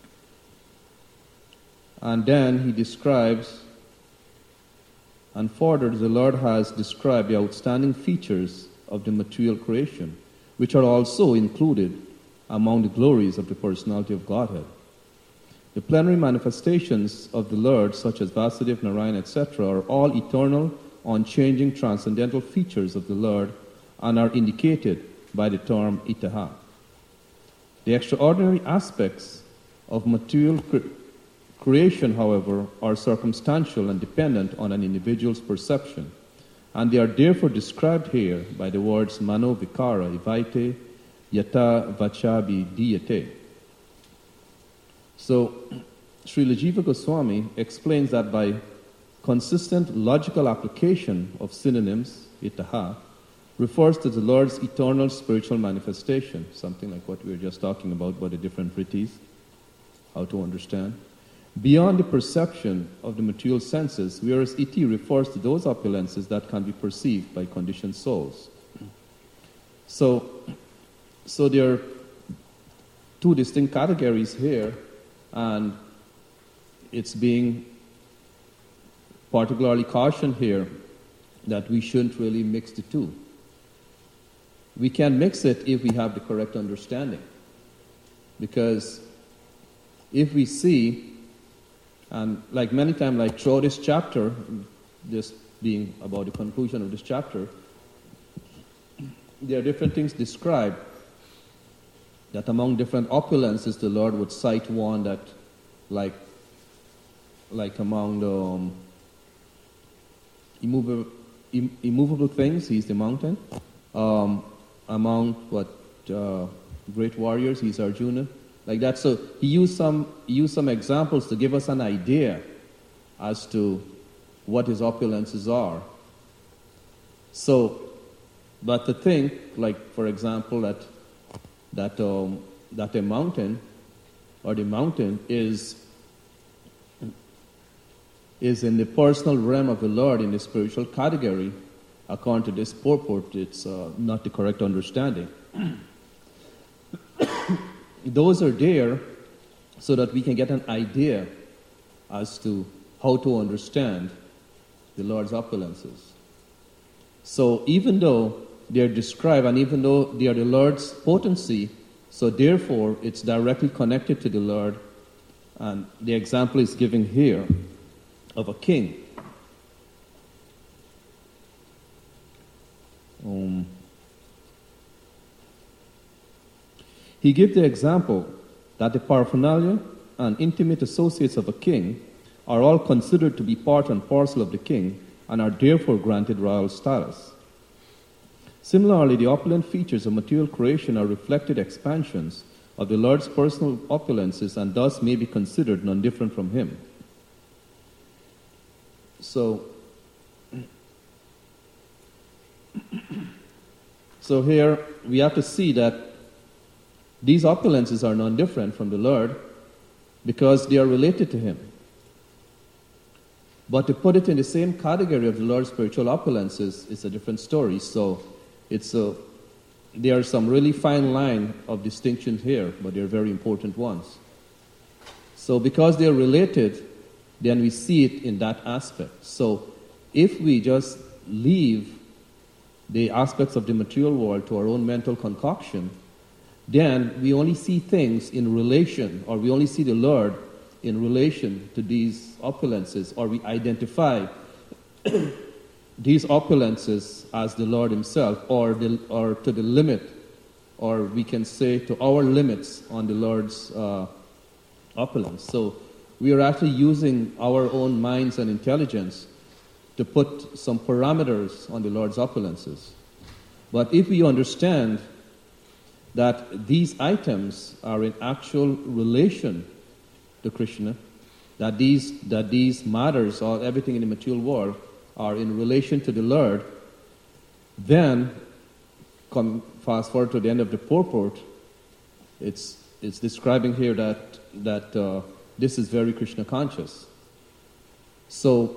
And then he describes, and further, the Lord has described the outstanding features of the material creation, which are also included among the glories of the personality of Godhead. The plenary manifestations of the Lord, such as Vasudeva, Narayan, et cetera, are all eternal, unchanging, transcendental features of the Lord and are indicated by the term Itaha. The extraordinary aspects of material cre- creation, however, are circumstantial and dependent on an individual's perception, and they are therefore described here by the words mano vikara ivaite yata vachabi diyate. So, Srila Jiva Goswami explains that by consistent logical application of synonyms, itaha, refers to the Lord's eternal spiritual manifestation, something like what we were just talking about, about the different vrittis, how to understand, beyond the perception of the material senses, whereas iti refers to those opulences that can be perceived by conditioned souls. So, so there are two distinct categories here, and it's being particularly cautioned here that we shouldn't really mix the two. We can mix it if we have the correct understanding, because if we see, and like many times, like throughout this chapter, this being about the conclusion of this chapter, there are different things described, that among different opulences the Lord would cite one that, like, like among the um, immovable, im- immovable things, he's the mountain. Um, among what uh, great warriors, he's Arjuna. Like that. So he used some he used some examples to give us an idea as to what his opulences are. So, but to think, like for example, that that um, that a mountain or the mountain is is in the personal realm of the Lord in the spiritual category, according to this purport, it's uh, not the correct understanding. Those are there so that we can get an idea as to how to understand the Lord's opulences. So even though they are described, and even though they are the Lord's potency, so therefore it's directly connected to the Lord, and the example is given here of a king. Um, he gives the example that the paraphernalia and intimate associates of a king are all considered to be part and parcel of the king and are therefore granted royal status. Similarly, the opulent features of material creation are reflected expansions of the Lord's personal opulences and thus may be considered non-different from him. So, so here we have to see that these opulences are non-different from the Lord because they are related to him. But to put it in the same category of the Lord's spiritual opulences is a different story. So it's a, there are some really fine line of distinction here, but they're very important ones. So because they're related, then we see it in that aspect. So if we just leave the aspects of the material world to our own mental concoction, then we only see things in relation, or we only see the Lord in relation to these opulences, or we identify these opulences as the Lord himself, or, the, or to the limit, or we can say to our limits on the Lord's uh, opulence. So we are actually using our own minds and intelligence to put some parameters on the Lord's opulences. But if we understand that these items are in actual relation to Krishna, that these that these matters, or everything in the material world, are in relation to the Lord, then, come fast forward to the end of the purport, it's it's describing here that that uh, this is very Krishna conscious. So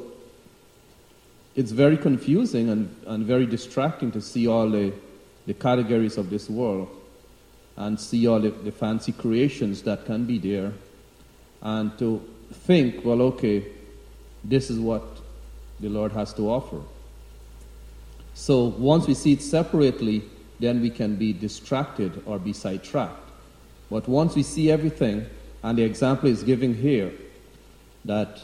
it's very confusing and, and very distracting to see all the, the categories of this world and see all the, the fancy creations that can be there, and to think, well, okay, this is what the Lord has to offer. So once we see it separately, then we can be distracted or be sidetracked. But once we see everything, and the example is given here, that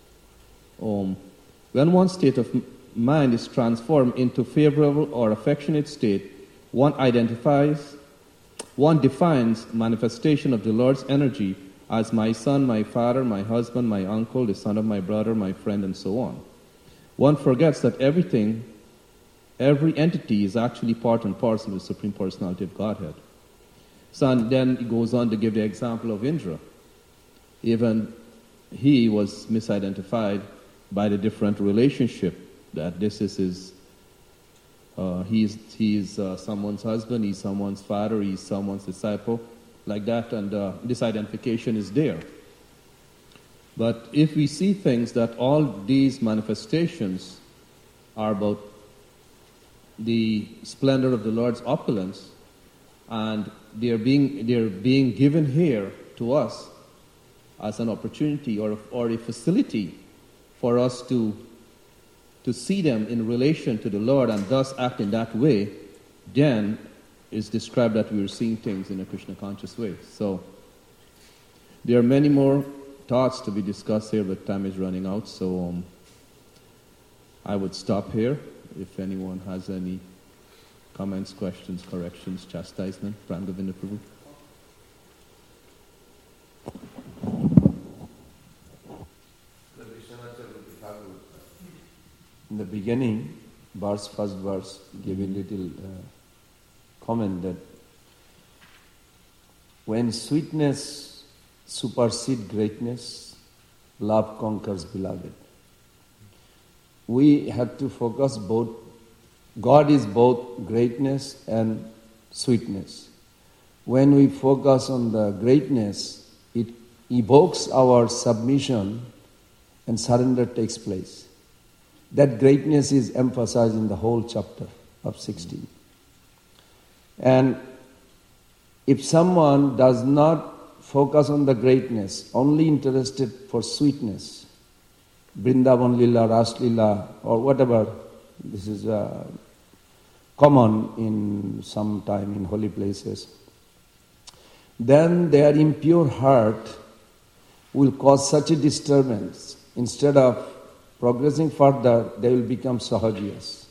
um, when one state of mind is transformed into favorable or affectionate state, one identifies One defines manifestation of the Lord's energy as my son, my father, my husband, my uncle, the son of my brother, my friend, and so on. One forgets that everything, every entity is actually part and parcel of the Supreme Personality of Godhead. So and then he goes on to give the example of Indra. Even he was misidentified by the different relationship, that this is his Uh, he's he's uh, someone's husband, he's someone's father, he's someone's disciple, like that, and uh, this identification is there. But if we see things that all these manifestations are about the splendor of the Lord's opulence, and they are being they are being given here to us as an opportunity or or a facility for us to. to see them in relation to the Lord and thus act in that way, then it's described that we are seeing things in a Krishna conscious way. So there are many more thoughts to be discussed here, but time is running out, so um, I would stop here. If anyone has any comments, questions, corrections, chastisement, Pram Govinda Prabhu. In the beginning, verse, first verse, gave a little uh, comment that when sweetness supersedes greatness, love conquers beloved. We have to focus both. God is both greatness and sweetness. When we focus on the greatness, it evokes our submission and surrender takes place. That greatness is emphasized in the whole chapter of sixteen. And if someone does not focus on the greatness, only interested for sweetness, Vrindavan Lila, Ras Lila, or whatever, this is uh, common in some time in holy places, then their impure heart will cause such a disturbance. Instead of progressing further, they will become sahajiyas.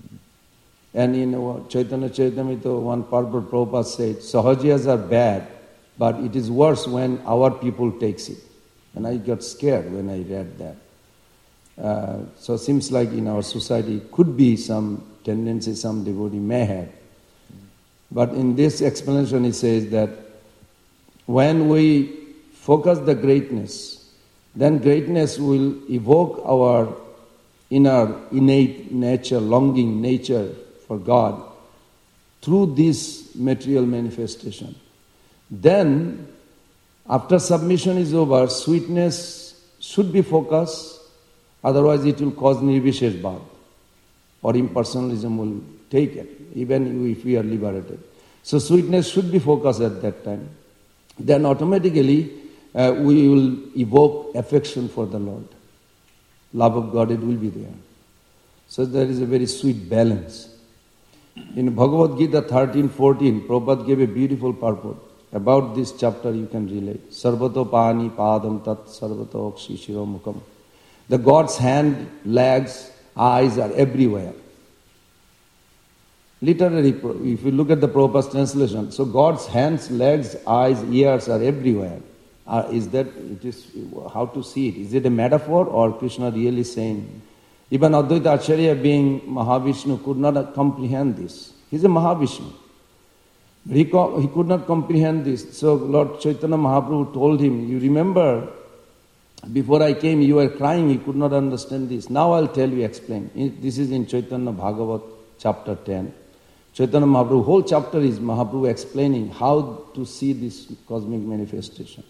And in Chaitanya Charitamrita, one purport Prabhupada said, sahajiyas are bad, but it is worse when our people takes it. And I got scared when I read that. Uh, so it seems like in our society could be some tendency some devotee may have. But in this explanation he says that when we focus the greatness, then greatness will evoke our inner innate nature, longing nature for God through this material manifestation. Then, after submission is over, sweetness should be focused, otherwise it will cause nirvishesh bhav, or impersonalism will take it, even if we are liberated. So sweetness should be focused at that time. Then automatically uh, we will evoke affection for the Lord. Love of God, it will be there. So there is a very sweet balance. In Bhagavad Gita thirteen fourteen, Prabhupada gave a beautiful purport. About this chapter you can relate. Sarvato pani padam tat sarvato akshi shiro mukham. The God's hand, legs, eyes are everywhere. Literally, if you look at the Prabhupada's translation, so God's hands, legs, eyes, ears are everywhere. Uh, is that, it is, how to see it? Is it a metaphor or Krishna really saying? Even Advaita Acharya being Mahavishnu could not comprehend this. He's a Mahavishnu. He, co- he could not comprehend this. So Lord Chaitanya Mahaprabhu told him, you remember, before I came you were crying, you could not understand this. Now I'll tell you, explain. This is in Chaitanya Bhagavat chapter ten. Chaitanya Mahaprabhu, whole chapter is Mahaprabhu explaining how to see this cosmic manifestation.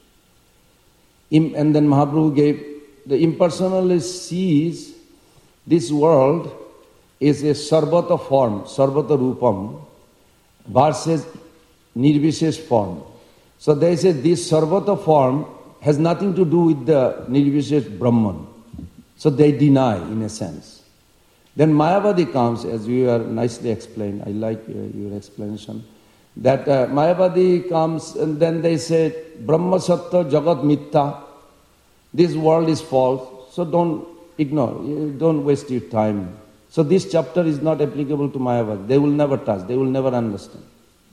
And then Mahaprabhu gave, the impersonalist sees this world is a sarvata form, sarvata rupam, versus nirvishesh form. So they say this sarvata form has nothing to do with the nirvishesh Brahman. So they deny in a sense. Then Mayavadi comes, as you are nicely explained, I like uh, your explanation, that uh, Mayavadi comes and then they say, Brahma Sattva Jagat Mittha, this world is false, so don't ignore, don't waste your time. So this chapter is not applicable to Mayavadi, they will never touch, they will never understand.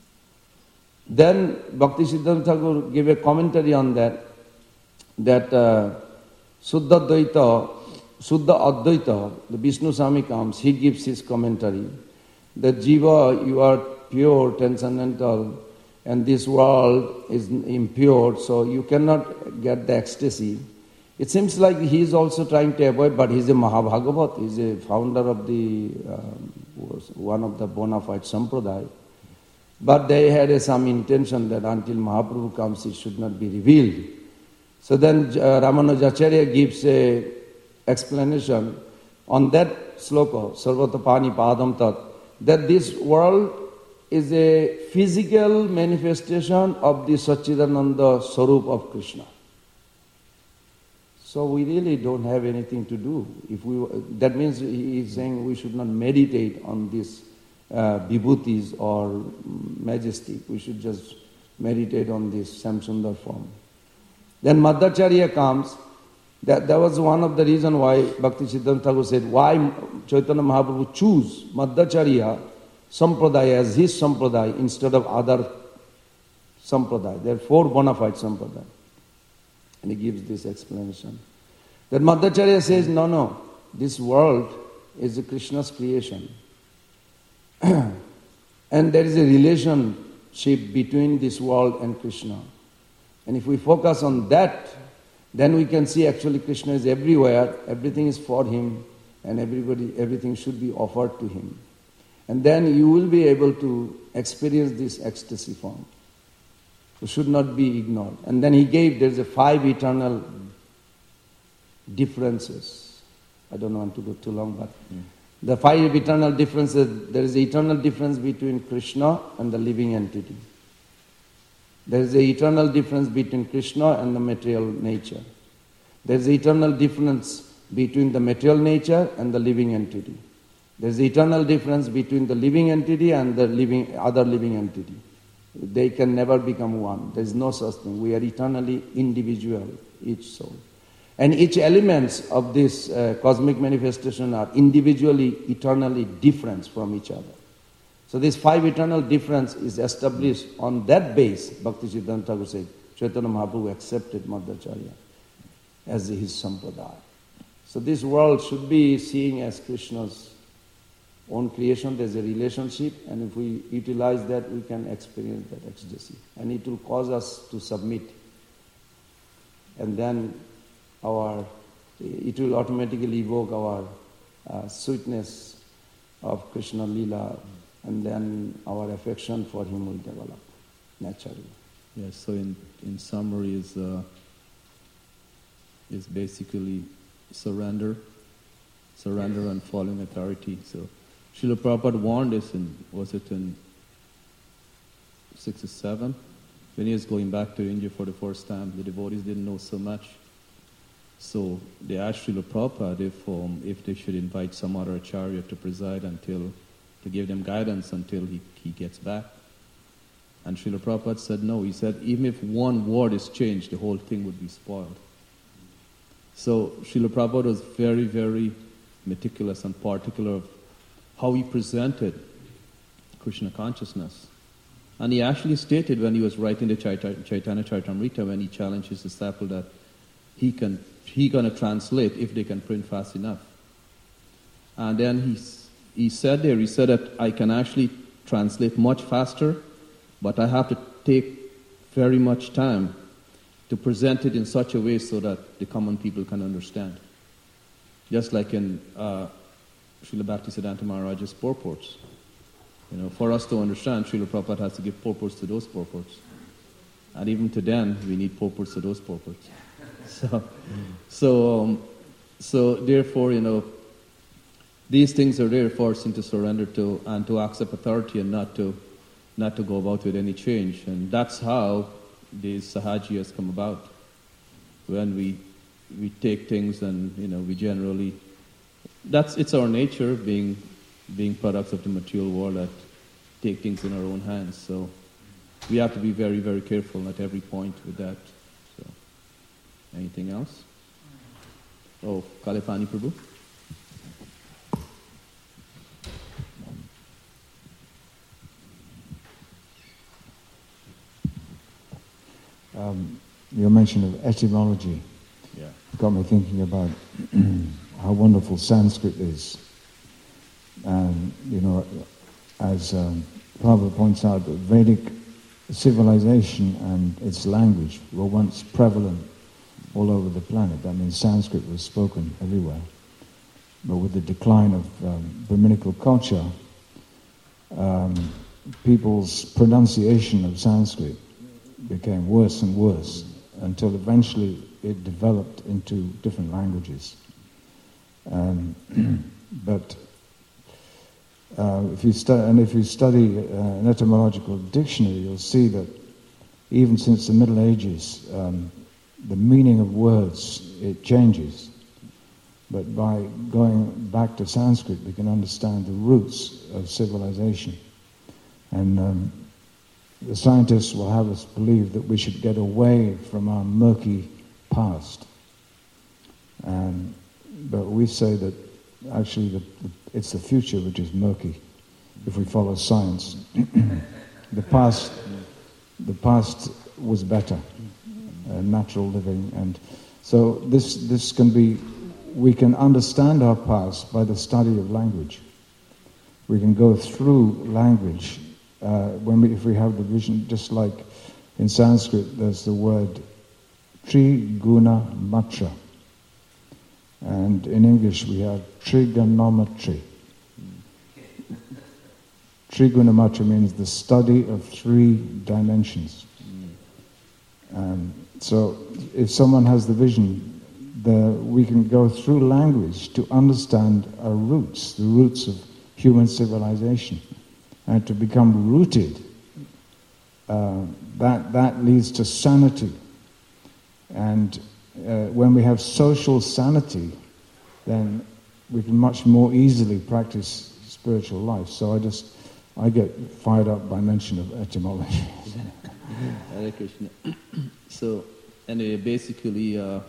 Then Bhakti Siddhanta Thakur gave a commentary on that, that uh, Suddha Dvaita, Suddha Advaita, the Vishnu Swami comes, he gives his commentary that Jiva, you are pure, transcendental, and this world is impure, so you cannot get the ecstasy. It seems like he is also trying to avoid, but he is a Mahabhagavat, he is a founder of the, um, one of the bona fide sampradaya. But they had uh, some intention that until Mahaprabhu comes it should not be revealed. So then uh, Ramanujacharya gives a explanation on that sloka, Sarvatapani Padam Tat, that this world is a physical manifestation of the Satchidananda Sarup of Krishna. So we really don't have anything to do. If we, that means he is saying we should not meditate on these uh, vibhutis or majesty. We should just meditate on this Samsundar form. Then Madhacharya comes. That, that was one of the reasons why Bhakti Siddhanta Thakur said, why Chaitanya Mahaprabhu choose Madhacharya Sampradaya as his Sampradaya instead of other Sampradaya. There are four bona fide Sampradaya. And he gives this explanation. That Madhacharya says, no, no, this world is a Krishna's creation. And there is a relationship between this world and Krishna. And if we focus on that, then we can see actually Krishna is everywhere, everything is for him, and everybody, everything should be offered to him. And then you will be able to experience this ecstasy form. It should not be ignored. And then he gave, there's a five eternal differences. I don't want to go too long, but mm. the five eternal differences, there is an eternal difference between Krishna and the living entity. There is an eternal difference between Krishna and the material nature. There is an eternal difference between the material nature and the living entity. There is an eternal difference between the living entity and the living other living entity. They can never become one. There is no such thing. We are eternally individual, each soul. And each elements of this uh, cosmic manifestation are individually, eternally different from each other. So this five eternal difference is established on that base. Bhakti Siddhanta Thakur said, Chaitanya Mahaprabhu accepted Madhacharya as his sampradaya. So this world should be seen as Krishna's own creation. There's a relationship, and if we utilize that, we can experience that ecstasy. And it will cause us to submit. And then our, it will automatically evoke our uh, sweetness of Krishna Leela, and then our affection for him will develop naturally. Yes, so in, in summary is uh, is basically surrender, surrender and following authority. So Srila Prabhupada warned us in, was it in sixty-seven? When he was going back to India for the first time, the devotees didn't know so much. So they asked Srila Prabhupada if, um, if they should invite some other acharya to preside until, to give them guidance until he, he gets back. And Srila Prabhupada said no. He said even if one word is changed, the whole thing would be spoiled. So Srila Prabhupada was very, very meticulous and particular of how he presented Krishna consciousness. And he actually stated when he was writing the Chaitanya Charitamrita, when he challenged his disciple that he can he gonna translate if they can print fast enough. And then he he said there, he said that I can actually translate much faster, but I have to take very much time to present it in such a way so that the common people can understand. Just like in uh, Srila Bhaktisiddhanta Maharaj's purports. You know, for us to understand, Srila Prabhupada has to give purports to those purports. And even to them, we need purports to those purports. So, so, um, so therefore, you know, these things are there for us to surrender to and to accept authority and not to, not to go about with any change. And that's how these sahajiyas come about. When we we take things and, you know, we generally, that's it's our nature, being being products of the material world, that take things in our own hands. So we have to be very, very careful at every point with that. So, anything else? Oh, Kalipani Prabhu. Um, your mention of etymology yeah. got me thinking about how wonderful Sanskrit is. And, you know, as um, Prabhupada points out, that Vedic civilization and its language were once prevalent all over the planet. That means Sanskrit was spoken everywhere. But with the decline of um, Brahminical culture, um, people's pronunciation of Sanskrit became worse and worse until eventually it developed into different languages. Um, but uh, if you stu- and if you study uh, an etymological dictionary, you'll see that even since the Middle Ages, um, the meaning of words, it changes. But by going back to Sanskrit, we can understand the roots of civilization. And um, the scientists will have us believe that we should get away from our murky past. Um, but we say that actually the, the, it's the future which is murky if we follow science. the past the past was better, uh, natural living. And so this this can be, we can understand our past by the study of language. We can go through language Uh, when we, if we have the vision, just like in Sanskrit, there's the word Triguna Matra, and in English we have trigonometry. Triguna Matra means the study of three dimensions. Um, so, if someone has the vision, the, we can go through language to understand our roots, the roots of human civilization, and to become rooted. Uh, that, that leads to sanity. And uh, when we have social sanity, then we can much more easily practice spiritual life. So I just, I get fired up by mention of etymology. Hare Krishna. So, anyway, basically, uh,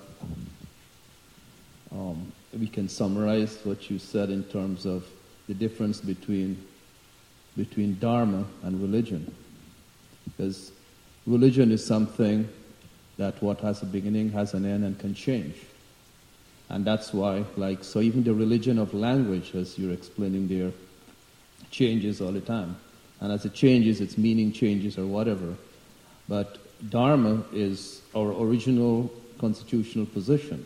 um, we can summarize what you said in terms of the difference between between dharma and religion. Because religion is something that what has a beginning has an end and can change. And that's why, like, so even the religion of language, as you're explaining there, changes all the time. And as it changes, its meaning changes or whatever. But dharma is our original constitutional position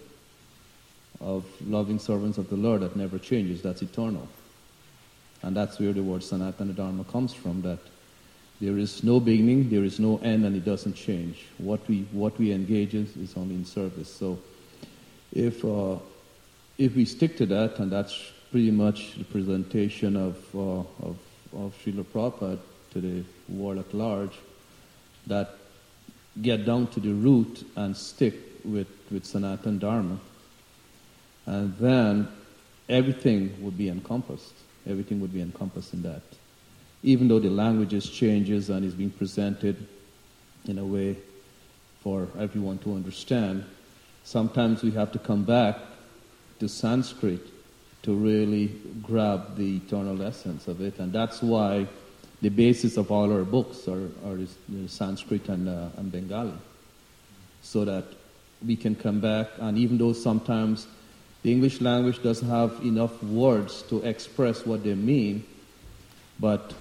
of loving servants of the Lord that never changes, that's eternal. And that's where the word Sanatana Dharma comes from, that there is no beginning, there is no end, and it doesn't change. What we what we engage in is only in service. So if uh, if we stick to that, and that's pretty much the presentation of uh, of, of Srila Prabhupada to the world at large, that get down to the root and stick with, with Sanatana Dharma, and then everything would be encompassed. Everything would be encompassed in that. Even though the languages changes and is being presented in a way for everyone to understand, sometimes we have to come back to Sanskrit to really grab the eternal essence of it. And that's why the basis of all our books are, are is, is Sanskrit and, uh, and Bengali. So that we can come back, and even though sometimes the English language doesn't have enough words to express what they mean, but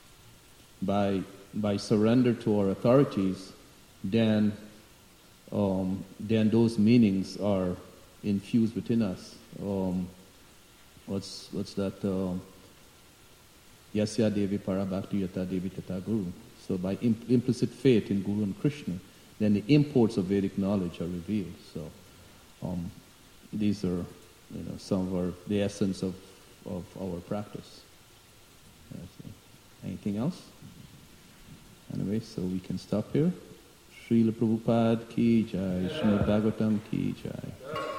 by by surrender to our authorities, then um, then those meanings are infused within us. Um, what's what's that? Um, Yasya Devi Parabhakti Yata Devi Tata Guru. So by imp- implicit faith in Guru and Krishna, then the imports of Vedic knowledge are revealed. So um, these are, you know, some of our, the essence of, of our practice. Yeah, so anything else? Anyway, so we can stop here. Srila Prabhupada ki jai, Srimad Bhagavatam ki jai.